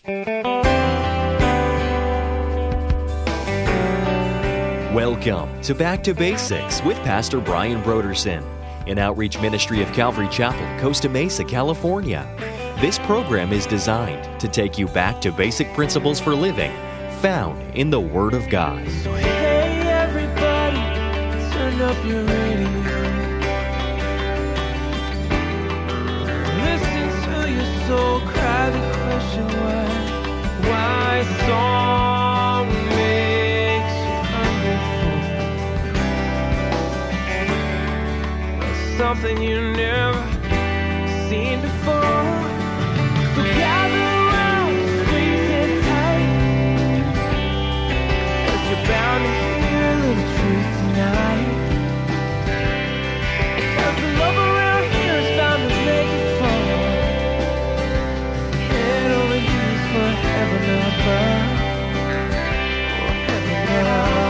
Welcome to Back to Basics with Pastor Brian Broderson, an outreach ministry of Calvary Chapel, Costa Mesa, California. This program is designed to take you back to basic principles for living found in the Word of God. So hey everybody, turn up your radio. Listen to your soul cry the question why song makes you hungry for something you never seen before. So gather around, squeeze it tight, 'cause you're bound to hear a little truth tonight. 'Cause the love around here is bound to make you fall. Head over heels for heaven above. Oh, heaven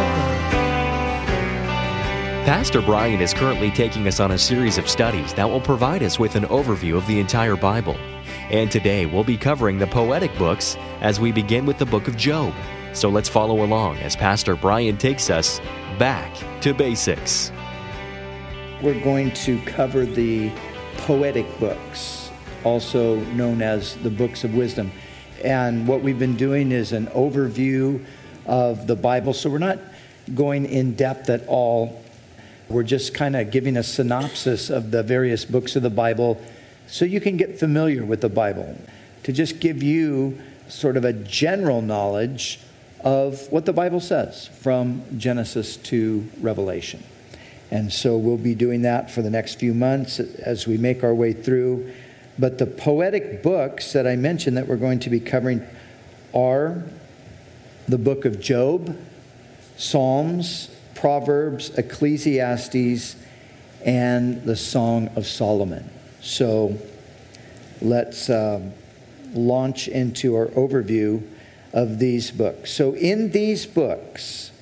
above. Pastor Brian is currently taking us on a series of studies that will provide us with an overview of the entire Bible. And today we'll be covering the poetic books as we begin with the book of Job. So let's follow along as Pastor Brian takes us back to basics. We're going to cover the poetic books, also known as the books of wisdom. And what we've been doing is an overview of the Bible. So we're not going in depth at all. We're just kind of giving a synopsis of the various books of the Bible so you can get familiar with the Bible, to just give you sort of a general knowledge of what the Bible says from Genesis to Revelation. And so we'll be doing that for the next few months as we make our way through. But the poetic books that I mentioned that we're going to be covering are the book of Job, Psalms, Proverbs, Ecclesiastes, and the Song of Solomon. So let's launch into our overview of these books. So in these books,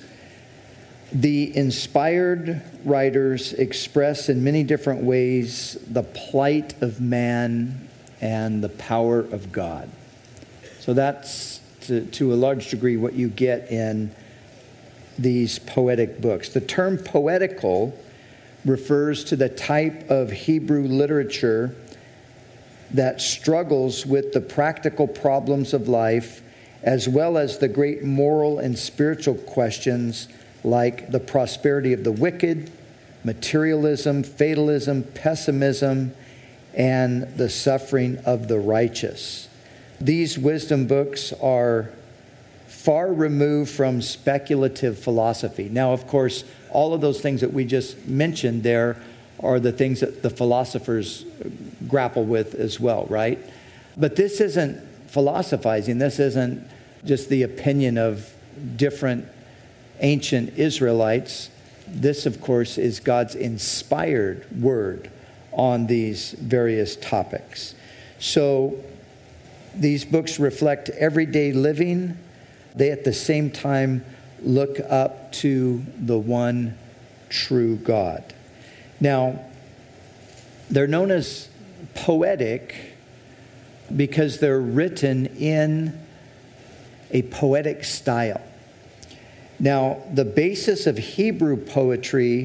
the inspired writers express in many different ways the plight of man and the power of God. So that's to a large degree what you get in these poetic books. The term poetical refers to the type of Hebrew literature that struggles with the practical problems of life, as well as the great moral and spiritual questions like the prosperity of the wicked, materialism, fatalism, pessimism, and the suffering of the righteous. These wisdom books are far removed from speculative philosophy. Now, of course, all of those things that we just mentioned there are the things that the philosophers grapple with as well, right? But this isn't philosophizing. This isn't just the opinion of different ancient Israelites. This, of course, is God's inspired word on these various topics. So these books reflect everyday living. They, at the same time, look up to the one true God. Now, they're known as poetic because they're written in a poetic style. Now, the basis of Hebrew poetry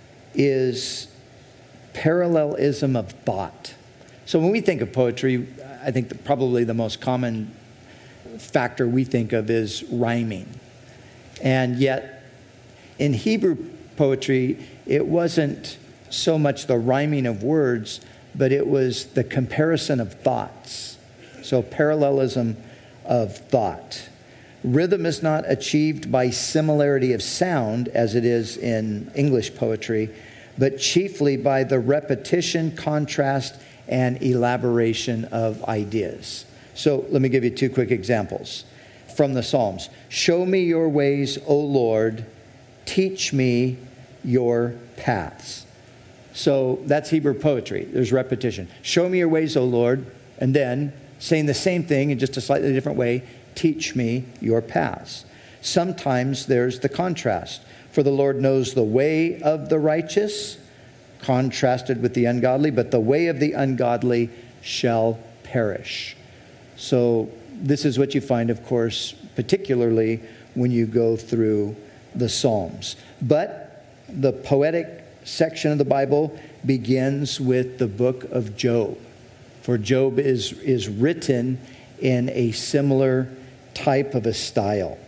is parallelism of thought. So when we think of poetry, I think that probably the most common factor we think of is rhyming. And yet, in Hebrew poetry, it wasn't so much the rhyming of words, but it was the comparison of thoughts. So parallelism of thought. Rhythm is not achieved by similarity of sound, as it is in English poetry, but chiefly by the repetition, contrast, and elaboration of ideas. So let me give you two quick examples from the Psalms. Show me your ways, O Lord. Teach me your paths. So that's Hebrew poetry. There's repetition. Show me your ways, O Lord. And then saying the same thing in just a slightly different way. Teach me your paths. Sometimes there's the contrast. For the Lord knows the way of the righteous, contrasted with the ungodly, but the way of the ungodly shall perish. So this is what you find, of course, particularly when you go through the Psalms. But the poetic section of the Bible begins with the book of Job. For Job is written in a similar type of a style.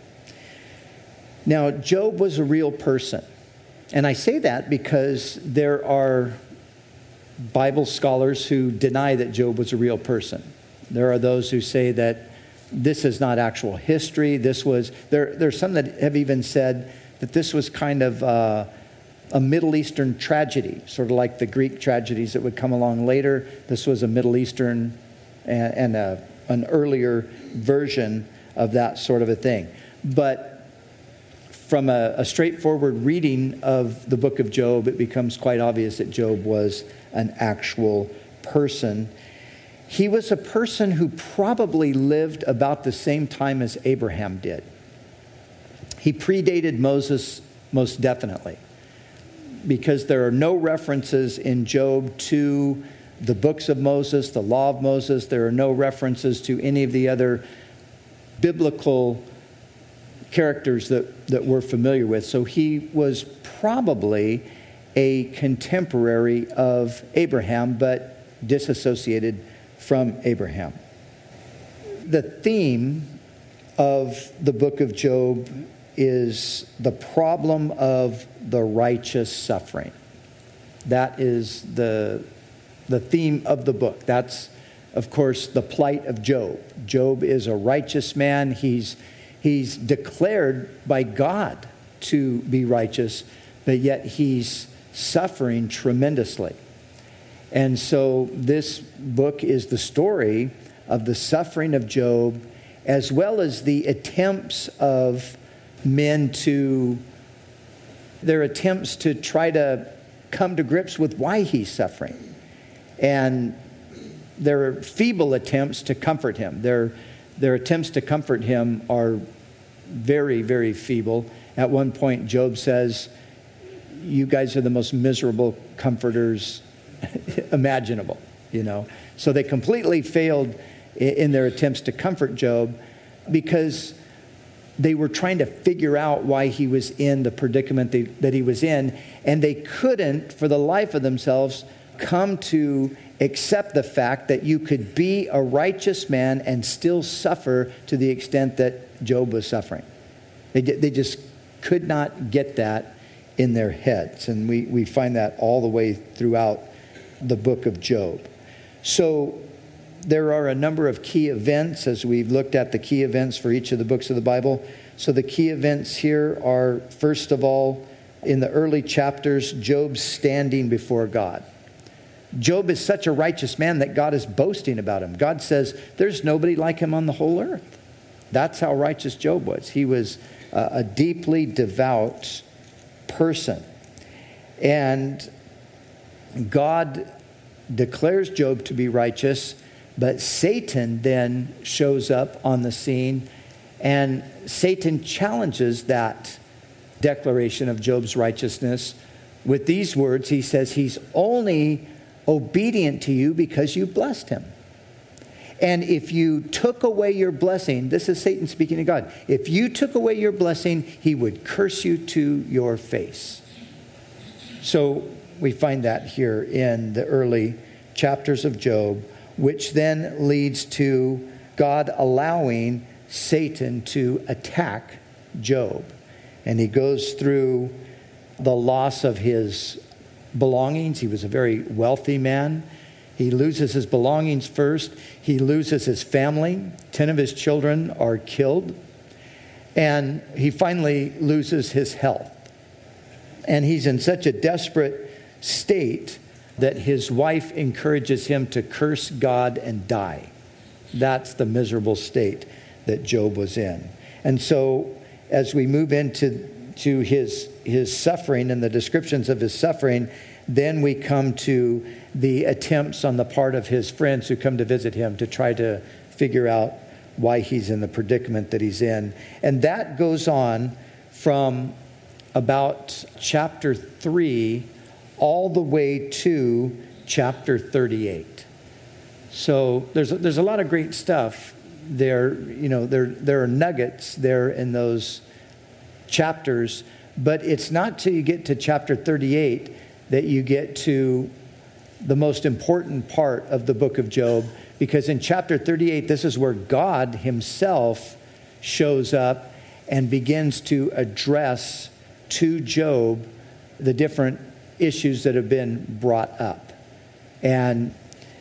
Now, Job was a real person. And I say that because there are Bible scholars who deny that Job was a real person. There are those who say that this is not actual history. There's some that have even said that this was kind of a Middle Eastern tragedy, sort of like the Greek tragedies that would come along later. This was a Middle Eastern and an earlier version of that sort of a thing. But from a straightforward reading of the book of Job, it becomes quite obvious that Job was an actual person. He was a person who probably lived about the same time as Abraham did. He predated Moses most definitely, because there are no references in Job to the books of Moses, the law of Moses. There are no references to any of the other biblical characters that we're familiar with. So he was probably a contemporary of Abraham, but disassociated from Abraham. The theme of the book of Job is the problem of the righteous suffering. That is the theme of the book. That's, of course, the plight of Job. Job is a righteous man. He's declared by God to be righteous, but yet he's suffering tremendously. And so this book is the story of the suffering of Job, as well as the attempts of men their attempts to try to come to grips with why he's suffering. And their feeble attempts to comfort him. Their attempts to comfort him are very, very feeble. At one point, Job says, "You guys are the most miserable comforters imaginable," So they completely failed in their attempts to comfort Job because they were trying to figure out why he was in the predicament that he was in, and they couldn't, for the life of themselves, come to accept the fact that you could be a righteous man and still suffer to the extent that Job was suffering. They just could not get that in their heads. And we find that all the way throughout the book of Job. So there are a number of key events as we've looked at the key events for each of the books of the Bible. So the key events here are, first of all, in the early chapters, Job standing before God. Job is such a righteous man that God is boasting about him. God says, there's nobody like him on the whole earth. That's how righteous Job was. He was a deeply devout person. And God declares Job to be righteous, but Satan then shows up on the scene, and Satan challenges that declaration of Job's righteousness with these words. He says, he's only obedient to you because you blessed him. And if you took away your blessing, this is Satan speaking to God, if you took away your blessing, he would curse you to your face. So we find that here in the early chapters of Job, which then leads to God allowing Satan to attack Job. And he goes through the loss of his belongings. He was a very wealthy man. He loses his belongings first. He loses his family. 10 of his children are killed. And he finally loses his health. And he's in such a desperate state that his wife encourages him to curse God and die. That's the miserable state that Job was in. And so as we move into his suffering and the descriptions of his suffering, then we come to the attempts on the part of his friends who come to visit him to try to figure out why he's in the predicament that he's in. And that goes on from about chapter 3 all the way to chapter 38. So there's a lot of great stuff there are nuggets there in those chapters, but it's not till you get to chapter 38 that you get to the most important part of the book of Job, because in chapter 38, this is where God himself shows up and begins to address to Job the different issues that have been brought up. And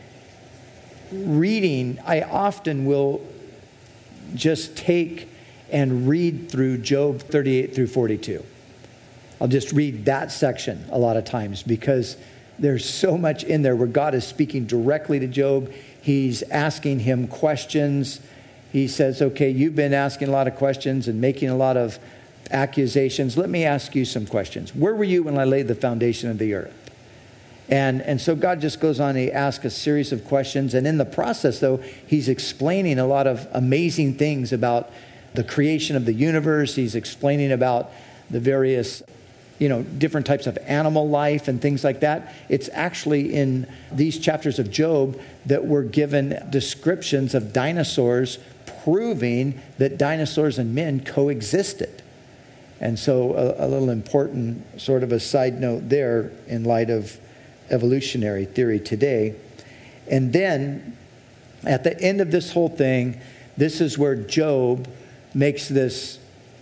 reading, I often will just take and read through Job 38 through 42. I'll just read that section a lot of times because there's so much in there where God is speaking directly to Job. He's asking him questions. He says, okay, you've been asking a lot of questions and making a lot of accusations. Let me ask you some questions. Where were you when I laid the foundation of the earth? And so God just goes on, he asks a series of questions. And in the process, though, he's explaining a lot of amazing things about the creation of the universe. He's explaining about the various, different types of animal life and things like that. It's actually in these chapters of Job that we're given descriptions of dinosaurs proving that dinosaurs and men coexisted. And so a little important sort of a side note there in light of evolutionary theory today. And then at the end of this whole thing, this is where Job makes this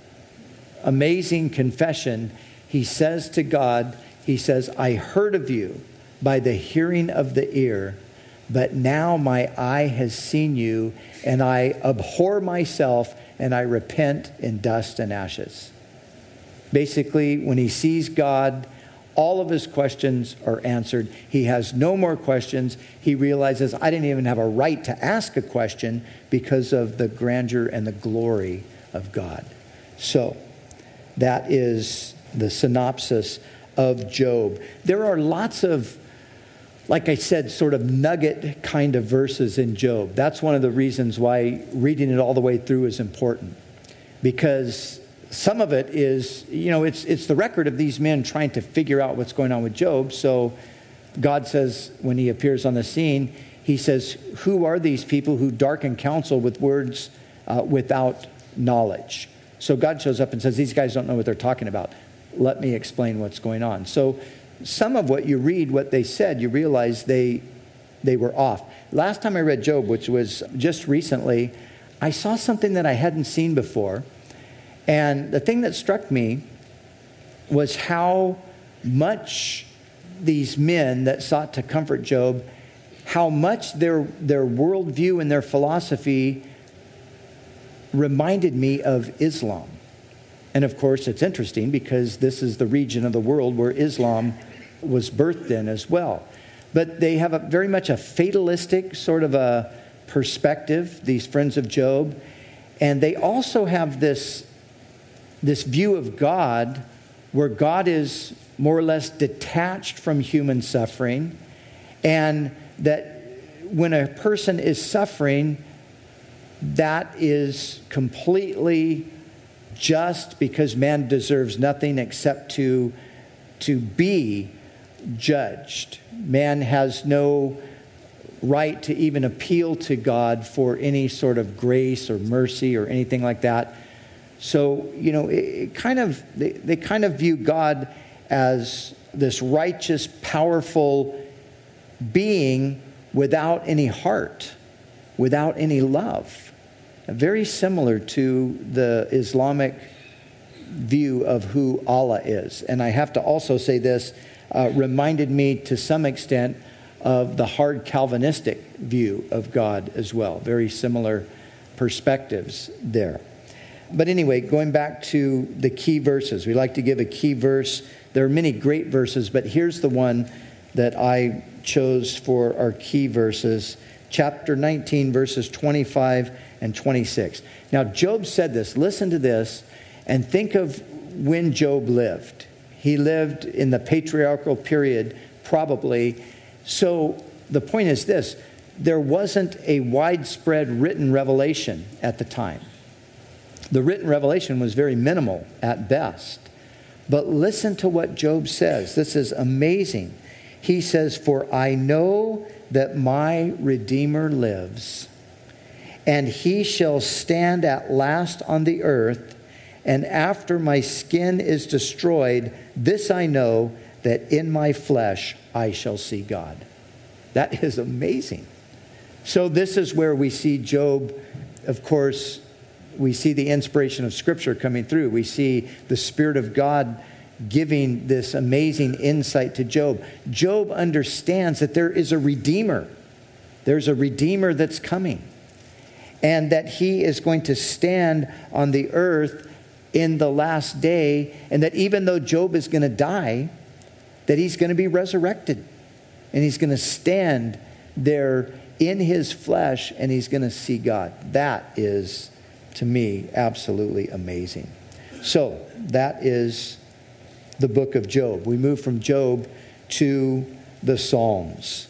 amazing confession. He says to God, he says, I heard of you by the hearing of the ear, but now my eye has seen you, and I abhor myself, and I repent in dust and ashes. Basically, when he sees God, all of his questions are answered. He has no more questions. He realizes, I didn't even have a right to ask a question because of the grandeur and the glory of God. So, that is the synopsis of Job. There are lots of, like I said, sort of nugget kind of verses in Job. That's one of the reasons why reading it all the way through is important. Because some of it is, it's the record of these men trying to figure out what's going on with Job. So God says, when he appears on the scene, he says, who are these people who darken counsel with words without knowledge? So God shows up and says, these guys don't know what they're talking about. Let me explain what's going on. So some of what you read, what they said, you realize they were off. Last time I read Job, which was just recently, I saw something that I hadn't seen before. And the thing that struck me was how much these men that sought to comfort Job, how much their worldview and their philosophy reminded me of Islam. And of course, it's interesting because this is the region of the world where Islam was birthed in as well. But they have very much a fatalistic sort of a perspective, these friends of Job. And they also have this view of God where God is more or less detached from human suffering, and that when a person is suffering, that is completely just because man deserves nothing except to be judged. Man has no right to even appeal to God for any sort of grace or mercy or anything like that. So, they kind of view God as this righteous, powerful being without any heart, without any love. Very similar to the Islamic view of who Allah is. And I have to also say this reminded me to some extent of the hard Calvinistic view of God as well. Very similar perspectives there. But anyway, going back to the key verses, we like to give a key verse. There are many great verses, but here's the one that I chose for our key verses. Chapter 19, verses 25 and 26. Now, Job said this. Listen to this and think of when Job lived. He lived in the patriarchal period, probably. So the point is this. There wasn't a widespread written revelation at the time. The written revelation was very minimal at best. But listen to what Job says. This is amazing. He says, "For I know that my Redeemer lives, And he shall stand at last on the earth, and after my skin is destroyed, this I know, that in my flesh I shall see God. That is amazing. So this is where we see Job, of course, we see the inspiration of Scripture coming through. We see the Spirit of God giving this amazing insight to Job. Job understands that there is a Redeemer. There's a Redeemer that's coming. And that he is going to stand on the earth in the last day. And that even though Job is going to die, that he's going to be resurrected. And he's going to stand there in his flesh and he's going to see God. That is, to me, absolutely amazing. So that is the book of Job. We move from Job to the Psalms.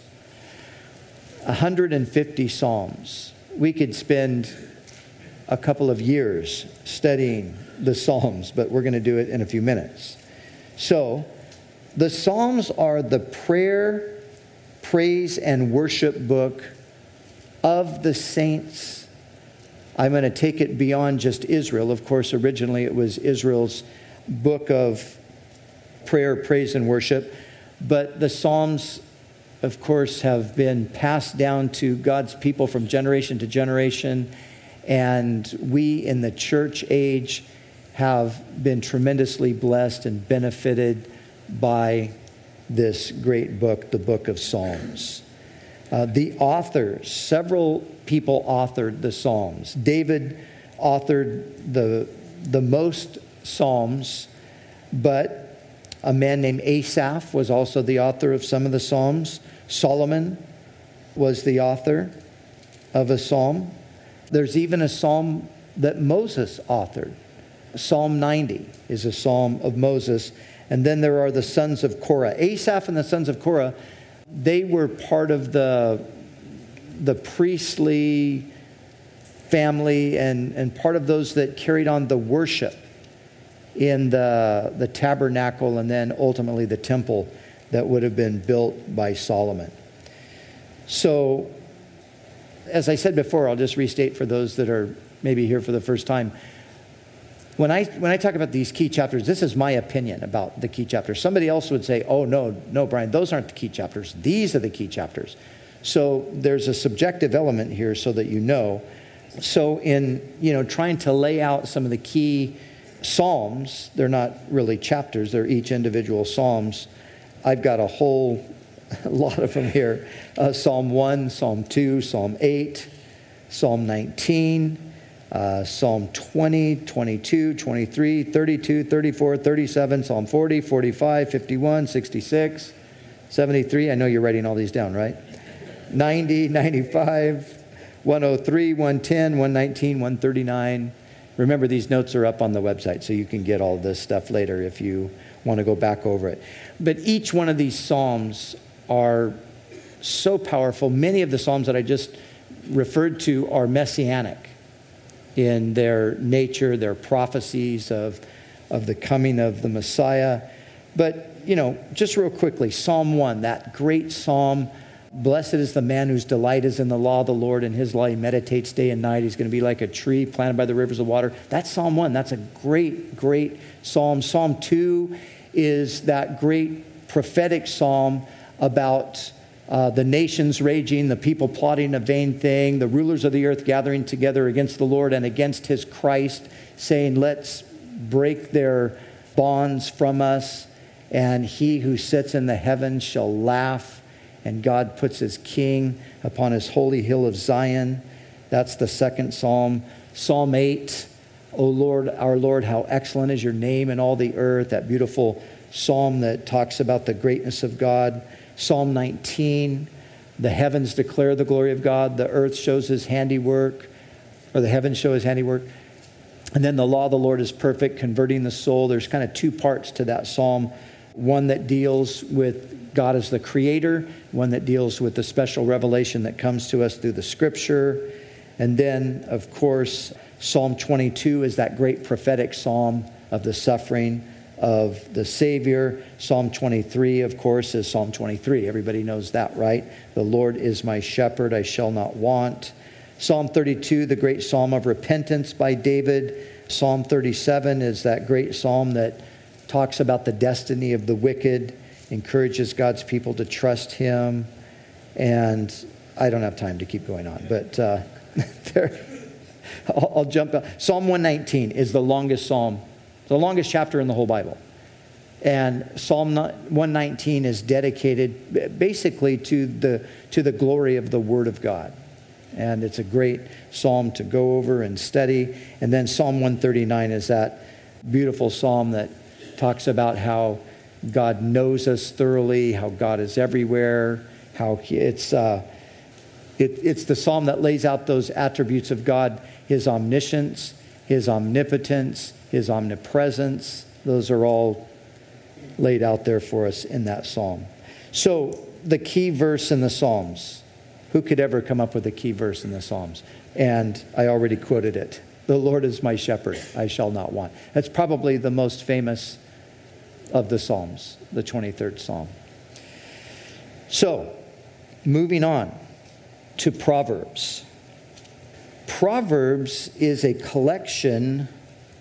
150 Psalms. We could spend a couple of years studying the Psalms, but we're going to do it in a few minutes. So, the Psalms are the prayer, praise, and worship book of the saints. I'm going to take it beyond just Israel. Of course, originally it was Israel's book of prayer, praise, and worship. But the Psalms, of course, have been passed down to God's people from generation to generation. And we in the church age have been tremendously blessed and benefited by this great book, the book of Psalms. The authors, several people authored the Psalms. David authored the most Psalms, but a man named Asaph was also the author of some of the Psalms. Solomon was the author of a psalm. There's even a psalm that Moses authored. Psalm 90 is a psalm of Moses. And then there are the sons of Korah. Asaph and the sons of Korah, they were part of the priestly family and part of those that carried on the worship in the tabernacle and then ultimately the temple that would have been built by Solomon. So, as I said before, I'll just restate for those that are maybe here for the first time. When I talk about these key chapters, this is my opinion about the key chapters. Somebody else would say, oh, no, Brian, those aren't the key chapters. These are the key chapters. So there's a subjective element here so that you know. So in trying to lay out some of the key Psalms, they're not really chapters, they're each individual Psalms. I've got a whole lot of them here. Psalm 1, Psalm 2, Psalm 8, Psalm 19, Psalm 20, 22, 23, 32, 34, 37, Psalm 40, 45, 51, 66, 73. I know you're writing all these down, right? 90, 95, 103, 110, 119, 139. Remember, these notes are up on the website, so you can get all this stuff later if you want to go back over it. But each one of these Psalms are so powerful. Many of the Psalms that I just referred to are messianic in their nature, their prophecies of the coming of the Messiah. But, just real quickly, Psalm 1, that great psalm, blessed is the man whose delight is in the law of the Lord, and his law he meditates day and night. He's going to be like a tree planted by the rivers of water. That's Psalm 1. That's a great, great psalm. Psalm 2 is that great prophetic psalm about the nations raging, the people plotting a vain thing, the rulers of the earth gathering together against the Lord and against his Christ, saying, let's break their bonds from us, and he who sits in the heavens shall laugh, and God puts his king upon his holy hill of Zion. That's the second psalm. Psalm 8, O Lord, our Lord, how excellent is your name in all the earth. That beautiful psalm that talks about the greatness of God. Psalm 19, the heavens declare the glory of God. The earth shows his handiwork, or the heavens show his handiwork. And then the law of the Lord is perfect, converting the soul. There's kind of two parts to that psalm. One that deals with God as the creator, one that deals with the special revelation that comes to us through the scripture. And then, of course, Psalm 22 is that great prophetic psalm of the suffering of the Savior. Psalm 23, of course, is Psalm 23. Everybody knows that, right? The Lord is my shepherd, I shall not want. Psalm 32, the great psalm of repentance by David. Psalm 37 is that great psalm that talks about the destiny of the wicked, encourages God's people to trust him. And I don't have time to keep going on, but I'll jump out. Psalm 119 is the longest psalm, the longest chapter in the whole Bible. And Psalm 119 is dedicated basically to the glory of the Word of God. And it's a great psalm to go over and study. And then Psalm 139 is that beautiful psalm that talks about how God knows us thoroughly, how God is everywhere, how it's the psalm that lays out those attributes of God, his omniscience, his omnipotence, his omnipresence. Those are all laid out there for us in that psalm. So the key verse in the Psalms. Who could ever come up with a key verse in the Psalms? And I already quoted it. The Lord is my shepherd, I shall not want. That's probably the most famous of the Psalms, the 23rd Psalm. So, moving on to Proverbs. Proverbs is a collection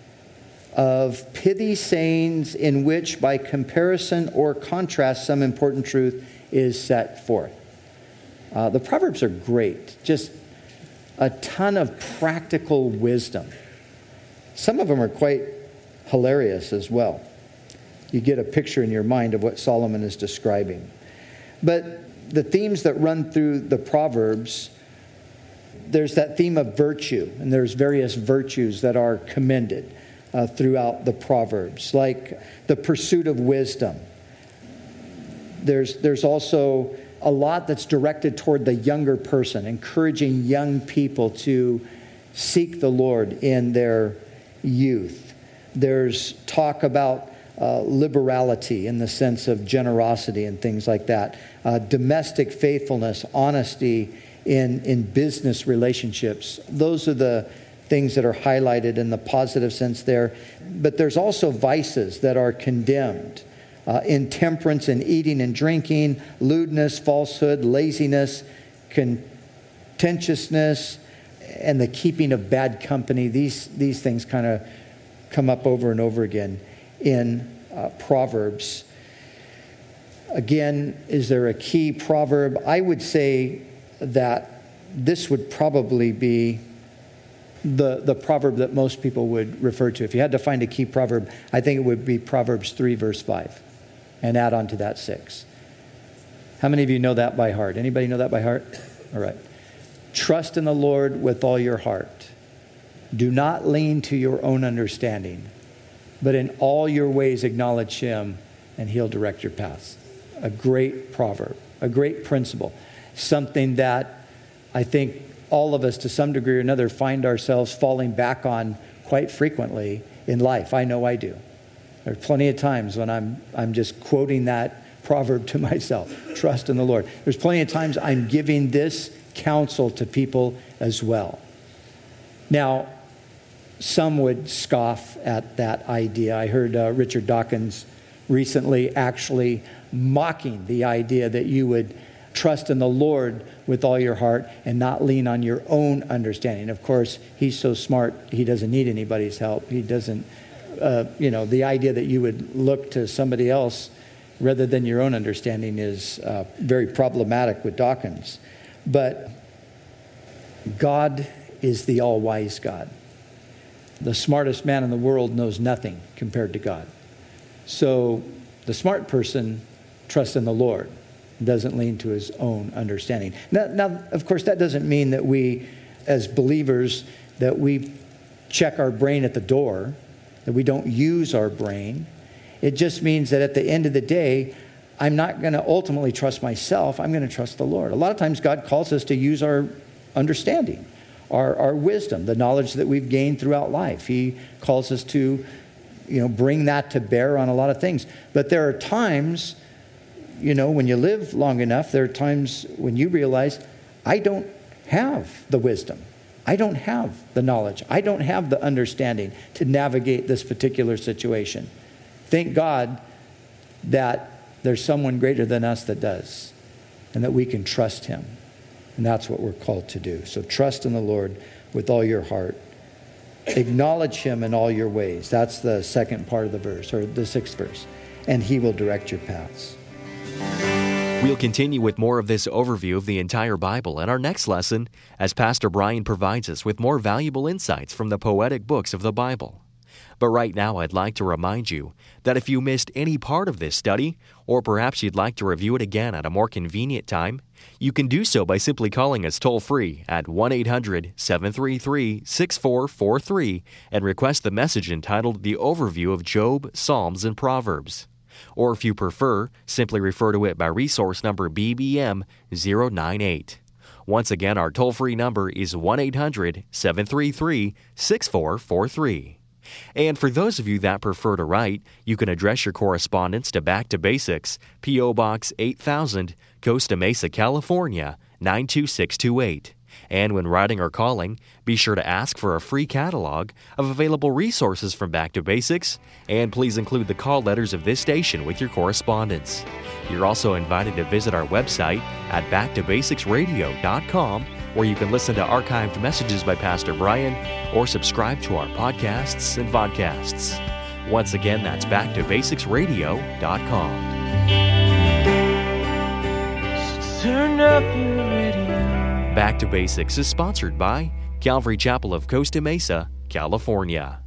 of pithy sayings in which, by comparison or contrast, some important truth is set forth. The Proverbs are great. Just a ton of practical wisdom. Some of them are quite hilarious as well. You get a picture in your mind of what Solomon is describing. But the themes that run through the Proverbs, there's that theme of virtue, and there's various virtues that are commended throughout the Proverbs, like the pursuit of wisdom. There's also a lot that's directed toward the younger person, encouraging young people to seek the Lord in their youth. There's talk about liberality in the sense of generosity and things like that. Domestic faithfulness, honesty in business relationships. Those are the things that are highlighted in the positive sense there. But there's also vices that are condemned. Intemperance in eating and drinking, lewdness, falsehood, laziness, contentiousness, and the keeping of bad company. These things kind of come up over and over again in Proverbs. Again, is there a key proverb? I would say that this would probably be the proverb that most people would refer to. If you had to find a key proverb, I think it would be Proverbs 3, verse 5. And add on to that 6. How many of you know that by heart? Anybody know that by heart? All right. Trust in the Lord with all your heart. Do not lean to your own understanding, but in all your ways acknowledge him, and he'll direct your paths. A great proverb, a great principle, something that I think all of us to some degree or another find ourselves falling back on quite frequently in life. I know I do. There's plenty of times when I'm just quoting that proverb to myself. Trust in the Lord. There's plenty of times I'm giving this counsel to people as well. Now, some would scoff at that idea. I heard Richard Dawkins recently actually mocking the idea that you would trust in the Lord with all your heart and not lean on your own understanding. Of course, he's so smart, he doesn't need anybody's help. He doesn't... the idea that you would look to somebody else rather than your own understanding is very problematic with Dawkins. But God is the all-wise God. The smartest man in the world knows nothing compared to God. So the smart person trusts in the Lord and doesn't lean to his own understanding. Now, of course, that doesn't mean that we, as believers, that we check our brain at the door, that we don't use our brain. It just means that at the end of the day, I'm not going to ultimately trust myself. I'm going to trust the Lord. A lot of times God calls us to use our understanding, our wisdom, the knowledge that we've gained throughout life. He calls us to, bring that to bear on a lot of things. But there are times, when you live long enough, there are times when you realize, I don't have the wisdom. I don't have the knowledge. I don't have the understanding to navigate this particular situation. Thank God that there's someone greater than us that does, and that we can trust him. And that's what we're called to do. So trust in the Lord with all your heart. Acknowledge him in all your ways. That's the second part of the verse, or the 6th verse. And he will direct your paths. We'll continue with more of this overview of the entire Bible in our next lesson as Pastor Brian provides us with more valuable insights from the poetic books of the Bible. But right now, I'd like to remind you that if you missed any part of this study, or perhaps you'd like to review it again at a more convenient time, you can do so by simply calling us toll-free at 1-800-733-6443 and request the message entitled The Overview of Job, Psalms, and Proverbs. Or if you prefer, simply refer to it by resource number BBM 098. Once again, our toll-free number is 1-800-733-6443. And for those of you that prefer to write, you can address your correspondence to Back to Basics, P.O. Box 8000, Costa Mesa, California, 92628. And when writing or calling, be sure to ask for a free catalog of available resources from Back to Basics, and please include the call letters of this station with your correspondence. You're also invited to visit our website at backtobasicsradio.com, where you can listen to archived messages by Pastor Brian or subscribe to our podcasts and vodcasts. Once again, that's backtobasicsradio.com. So turn up your radio. Back to Basics is sponsored by Calvary Chapel of Costa Mesa, California.